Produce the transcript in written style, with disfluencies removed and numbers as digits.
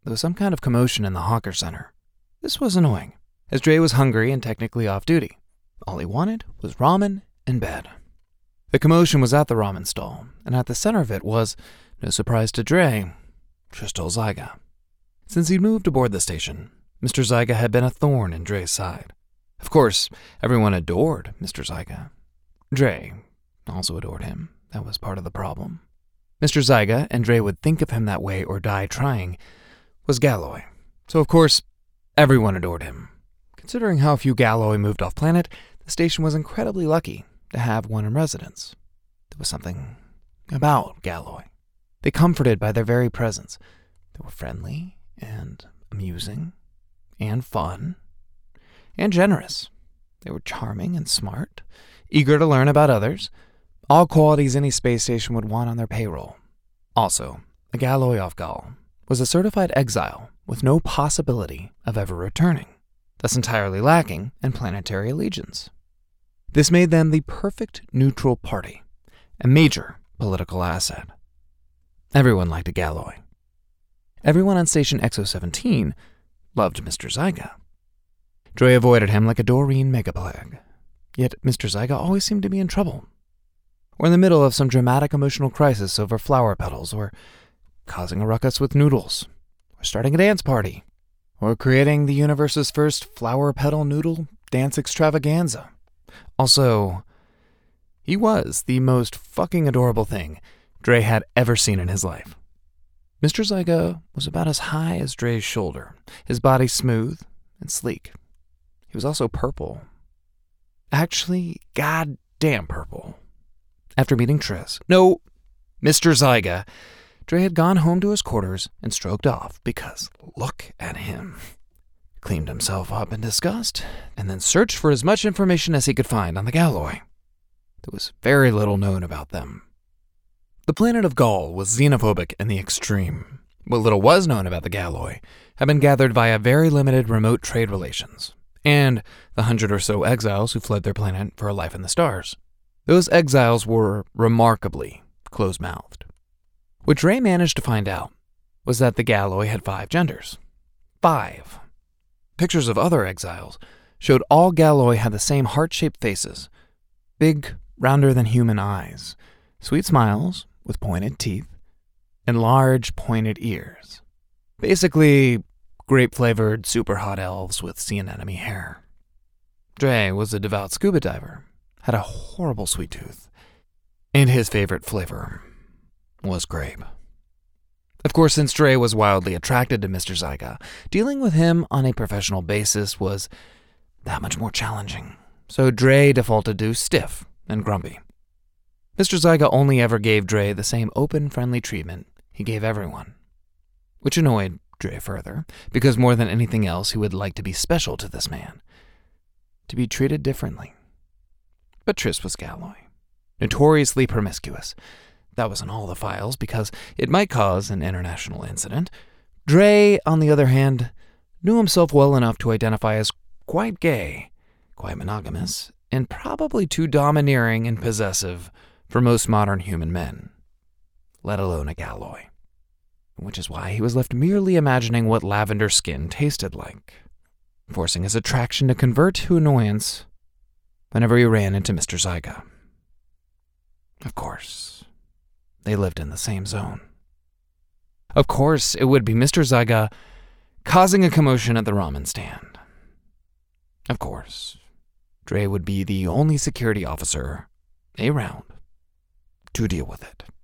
there was some kind of commotion in the hawker center. This was annoying, as Dre was hungry and technically off duty. All he wanted was ramen and bed. The commotion was at the ramen stall, and at the center of it was, no surprise to Dre, Crystal Zyga. Since he'd moved aboard the station, Mr. Zyga had been a thorn in Dre's side. Of course, everyone adored Mr. Zyga. Dre also adored him. That was part of the problem. Mr. Zyga, and Dre would think of him that way or die trying, was Galloway. So of course, everyone adored him. Considering how few Galloway moved off planet, the station was incredibly lucky to have one in residence. There was something about Galloway. They comforted by their very presence. They were friendly and amusing and fun and generous. They were charming and smart, eager to learn about others, all qualities any space station would want on their payroll. Also, a Galloway off Gaul was a certified exile with no possibility of ever returning, thus entirely lacking in planetary allegiance. This made them the perfect neutral party, a major political asset. Everyone liked a Galloway. Everyone on Station XO17 loved Mr. Zyga. Dre avoided him like a Doreen megaplague. Yet Mr. Zyga always seemed to be in trouble, or in the middle of some dramatic emotional crisis over flower petals, or causing a ruckus with noodles, or starting a dance party, or creating the universe's first flower petal noodle dance extravaganza. Also, he was the most fucking adorable thing Dre had ever seen in his life. Mr. Zyga was about as high as Dre's shoulder, his body smooth and sleek. He was also purple. Actually, goddamn purple. After meeting Mr. Zyga, Dre had gone home to his quarters and stroked off because look at him. Cleaned himself up in disgust, and then searched for as much information as he could find on the Galloway. There was very little known about them. The planet of Gaul was xenophobic in the extreme. What little was known about the Galloway had been gathered via very limited remote trade relations, and the 100 or so exiles who fled their planet for a life in the stars. Those exiles were remarkably close-mouthed. What Dre managed to find out was that the Galloway had 5 genders. 5. Pictures of other exiles showed all Galloway had the same heart-shaped faces, big, rounder-than-human eyes, sweet smiles with pointed teeth, and large, pointed ears. Basically, grape-flavored, super-hot elves with sea-anemone hair. Dre was a devout scuba diver, had a horrible sweet tooth, and his favorite flavor was grape. Of course, since Dre was wildly attracted to Mr. Zyga, dealing with him on a professional basis was that much more challenging, so Dre defaulted to stiff and grumpy. Mr. Zyga only ever gave Dre the same open, friendly treatment he gave everyone, which annoyed Dre further, because more than anything else, he would like to be special to this man, to be treated differently. But Tris was Galloway, notoriously promiscuous. That was in all the files because it might cause an international incident. Dre, on the other hand, knew himself well enough to identify as quite gay, quite monogamous, and probably too domineering and possessive for most modern human men, let alone a Galloway. Which is why he was left merely imagining what lavender skin tasted like, forcing his attraction to convert to annoyance whenever he ran into Mr. Zyga. Of course, they lived in the same zone. Of course, it would be Mr. Zyga causing a commotion at the ramen stand. Of course, Dre would be the only security officer around to deal with it.